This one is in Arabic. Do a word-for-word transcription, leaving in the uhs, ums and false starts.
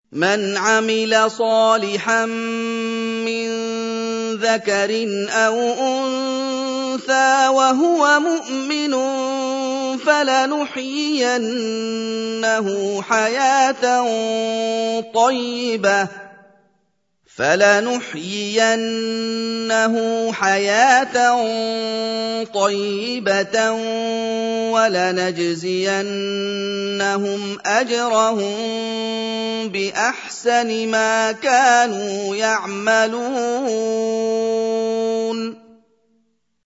مَنْ عَمِلَ صَالِحًا مِّن ذَكَرٍ أَوْ أُنثَىٰ وَهُوَ مُؤْمِنٌ فَلَنُحْيِيَنَّهُ حَيَاةً طَيِّبَةً فَلَنُحْيِيَنَّهُ حَيَاةً طَيِّبَةً وَلَنَجْزِيَنَّهُمْ أَجْرَهُم بِأَحْسَنِ مَا كَانُوا يَعْمَلُونَ